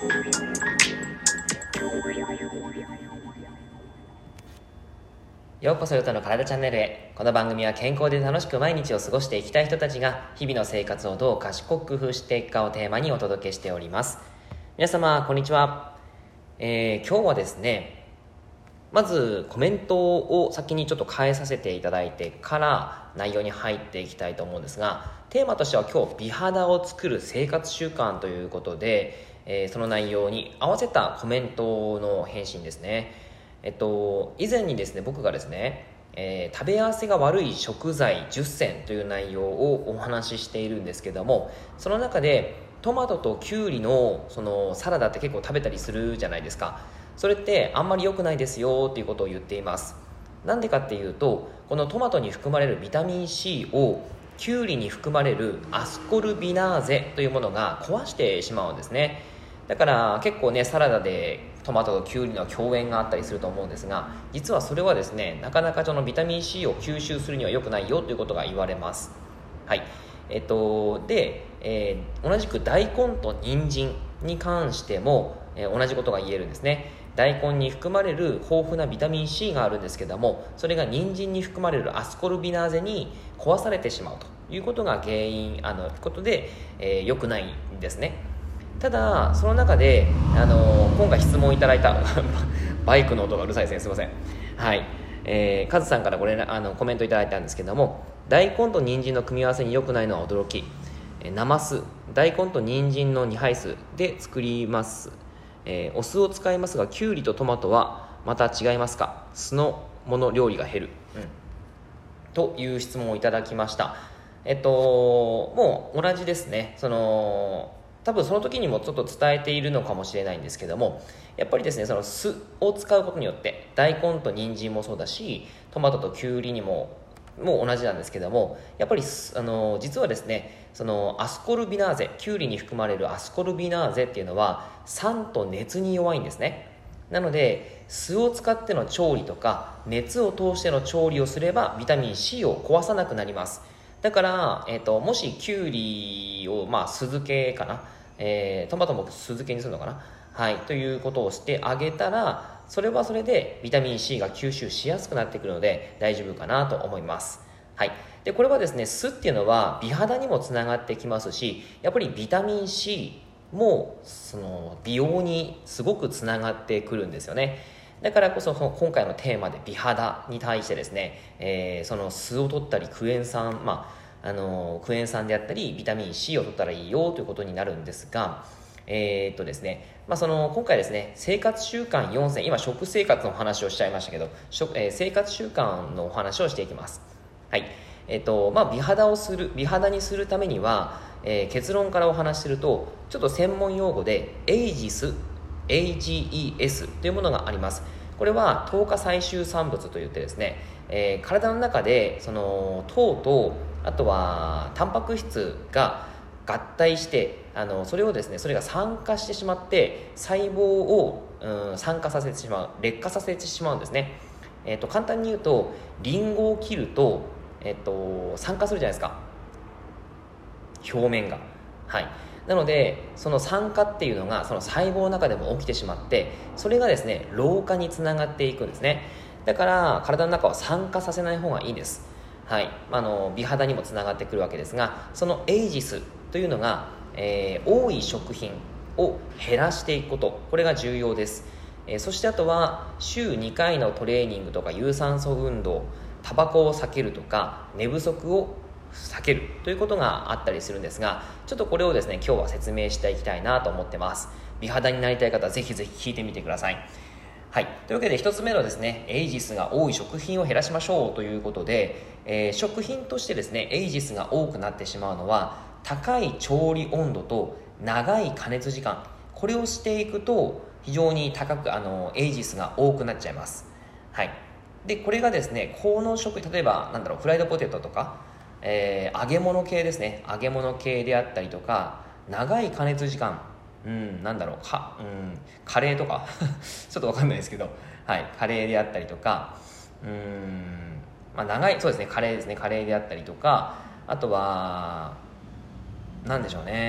ようこそヨタの体チャンネルへ。この番組は健康で楽しく毎日を過ごしていきたい人たちが日々の生活をどう賢く工夫していくかをテーマにお届けしております。皆様こんにちは。今日はですね、まずコメントを先にちょっと変えさせていただいてから内容に入っていきたいと思うんですが、テーマとしては今日美肌を作る生活習慣ということで、その内容に合わせたコメントの返信ですね。以前にですね、僕がですね、食べ合わせが悪い食材10選という内容をお話ししているんですけども、その中でトマトとキュウリのそのサラダって結構食べたりするじゃないですか。それってあんまり良くないですよっていうことを言っています。なんでかっていうと、このトマトに含まれるビタミン C をキュウリに含まれるアスコルビナーゼというものが壊してしまうんですね。だから結構ね、サラダでトマトとキュウリの共演があったりすると思うんですが、実はそれはですね、なかなかそのビタミン C を吸収するには良くないよということが言われます。はい。同じく大根と人参に関しても、同じことが言えるんですね。大根に含まれる豊富なビタミン C があるんですけども、それが人参に含まれるアスコルビナーゼに壊されてしまうということが原因ことで、良くないんですね。ただその中で、今回質問いただいたバイクの音がうるさいですね、すいません。はい、カズさんからコメントいただいたんですけども、大根と人参の組み合わせに良くないのは驚き、なます大根と人参の2配数で作ります、お酢を使いますが、きゅうりとトマトはまた違いますか？酢の物料理が減る、という質問をいただきました。もう同じですね。多分その時にもちょっと伝えているのかもしれないんですけども、やっぱりですね、その酢を使うことによって、大根と人参もそうだし、トマトときゅうりにも同じなんですけども、やっぱり実はですね、そのアスコルビナーゼ、きゅうりに含まれるアスコルビナーゼっていうのは酸と熱に弱いんですね。なので酢を使っての調理とか熱を通しての調理をすればビタミン C を壊さなくなります。だから、もしきゅうりを酢漬けかな、トマトも酢漬けにするのかな、はい、ということをしてあげたら、それはそれでビタミン C が吸収しやすくなってくるので大丈夫かなと思います。はい、でこれはですね、酢っていうのは美肌にもつながってきますし、やっぱりビタミン C もその美容にすごくつながってくるんですよね。だからこそ今回のテーマで美肌に対してですね、その酢を取ったりクエン酸、クエン酸であったりビタミン C を取ったらいいよということになるんですが、ですね、今回ですね、生活習慣4選、今食生活の話をしちゃいましたけど、生活習慣のお話をしていきます。はい。美肌にするためには、結論からお話しすると、ちょっと専門用語でAGES というものがあります。これは糖化最終産物といってですね、体の中でその糖とあとはタンパク質が合体してそれをですね、それが酸化してしまって細胞を、酸化させてしまう、劣化させてしまうんですね。簡単に言うと、リンゴを切ると、酸化するじゃないですか、表面が。はい。なのでその酸化っていうのがその細胞の中でも起きてしまって、それがですね老化につながっていくんですね。だから体の中は酸化させない方がいいです。はい。美肌にもつながってくるわけですが、そのエイジスというのが、多い食品を減らしていくこと、これが重要です。そしてあとは週2回のトレーニングとか有酸素運動、タバコを避けるとか寝不足を避けるということがあったりするんですが、ちょっとこれをですね今日は説明していきたいなと思ってます。美肌になりたい方はぜひぜひ聞いてみてください。はい。というわけで一つ目のですね、エイジスが多い食品を減らしましょうということで、食品としてですねエイジスが多くなってしまうのは、高い調理温度と長い加熱時間、これをしていくと非常に高くエイジスが多くなっちゃいます。はい。でこれがですね、高濃食、例えばフライドポテトとか、揚げ物系ですね、揚げ物系であったりとか、長い加熱時間、カレーとかちょっと分かんないですけど、はい、カレーであったりとか、長い、そうですね、カレーであったりとか、あとは何でしょうね、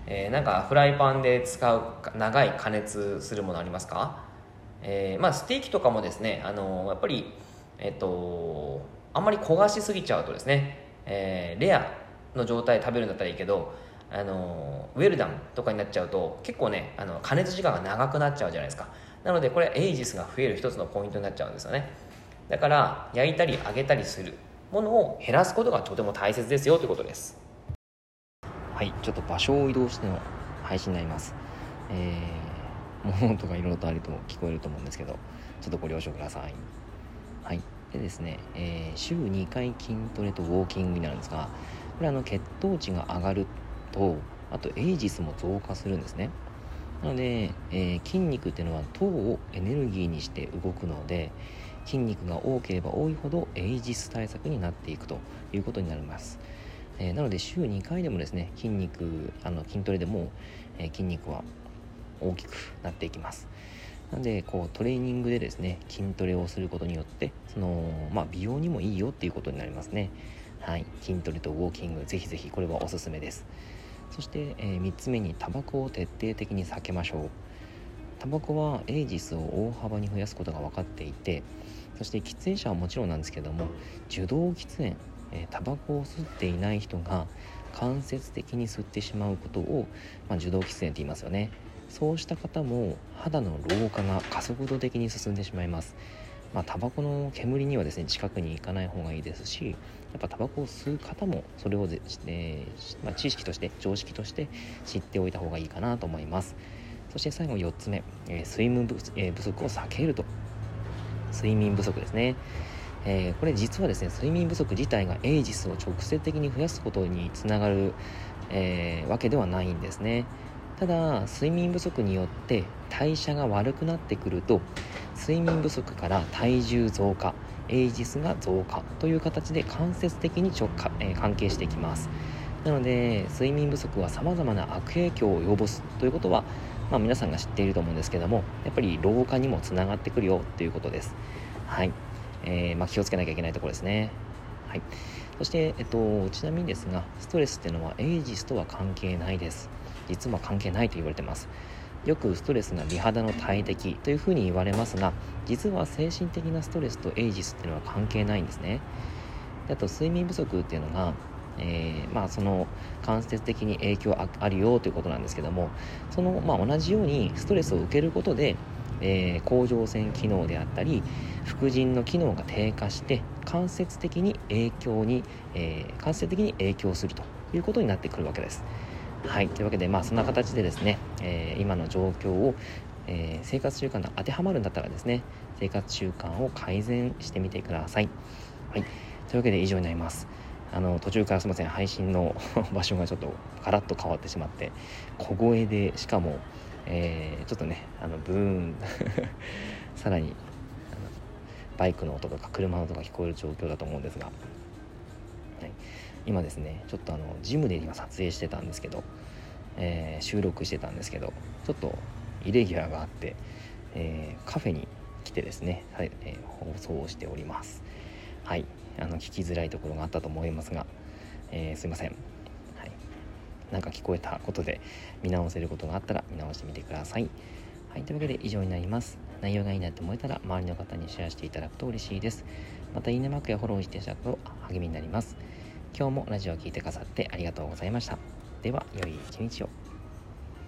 なんかフライパンで使う長い加熱するものありますか？ステーキとかもですね、やっぱり、あんまり焦がしすぎちゃうとですね、レアの状態で食べるんだったらいいけど、ウェルダンとかになっちゃうと結構ね、加熱時間が長くなっちゃうじゃないですか。なのでこれエイジスが増える一つのポイントになっちゃうんですよね。だから焼いたり揚げたりするものを減らすことがとても大切ですよということです。 はい、ちょっと場所を移動しての配信になります。物音がいろいろとあると聞こえると思うんですけど、ちょっとご了承ください。はい、でですね、週2回筋トレとウォーキングになるんですが、これ血糖値が上がると、あとエイジスも増加するんですね。なので、筋肉っていうのは糖をエネルギーにして動くので、筋肉が多ければ多いほどエイジス対策になっていくということになります。なので週2回でもですね、筋トレでも、筋肉は大きくなっていきます。なのでトレーニングでですね、筋トレをすることによって美容にもいいよっていうことになりますね。はい、筋トレとウォーキング、ぜひぜひこれはおすすめです。そして、3つ目にタバコを徹底的に避けましょう。タバコはエイジスを大幅に増やすことが分かっていて、そして喫煙者はもちろんなんですけども、受動喫煙、タバコを吸っていない人が間接的に吸ってしまうことを、受動喫煙と言いますよね。そうした方も肌の老化が加速度的に進んでしまいます。タバコの煙にはですね、近くに行かない方がいいですし、やっぱタバコを吸う方もそれを知識として常識として知っておいた方がいいかなと思います。そして最後4つ目、睡眠不足を避けると。睡眠不足ですね。これ実はですね、睡眠不足自体がエイジスを直接的に増やすことにつながる、わけではないんですね。ただ睡眠不足によって代謝が悪くなってくると、睡眠不足から体重増加、エイジスが増加という形で間接的に関係してきます。なので睡眠不足は様々な悪影響を及ぼすということは、皆さんが知っていると思うんですけども、やっぱり老化にもつながってくるよということです。はい、気をつけなきゃいけないところですね。はい、そして、ちなみにですが、ストレスっていうのはエイジスとは関係ないです。実は関係ないと言われてます。よくストレスが美肌の大敵というふうに言われますが、実は精神的なストレスとエイジスっていうのは関係ないんですね。で、あと睡眠不足っていうのが、その間接的に影響あるよということなんですけども、同じようにストレスを受けることで、甲状腺機能であったり副腎の機能が低下して間接的に影響するということになってくるわけです。はい、というわけでそんな形でですね、今の状況を、生活習慣が当てはまるんだったらですね、生活習慣を改善してみてください。はい、というわけで以上になります。途中からすみません、配信の場所がちょっとガラッと変わってしまって、小声で、しかも、ちょっとねブーンさらにバイクの音とか車の音が聞こえる状況だと思うんですが、はい、今ですねちょっとジムで今撮影してたんですけど、収録してたんですけど、ちょっとイレギュラーがあって、カフェに来てですね、はい、放送をしております。はい、聞きづらいところがあったと思いますが、すいません。はい、なんか聞こえたことで見直せることがあったら見直してみてください。はい、というわけで以上になります。内容がいいなと思えたら周りの方にシェアしていただくと嬉しいです。またいいねマークやフォローしていただくと励みになります。今日もラジオを聞いてくださってありがとうございました。では良い一日を。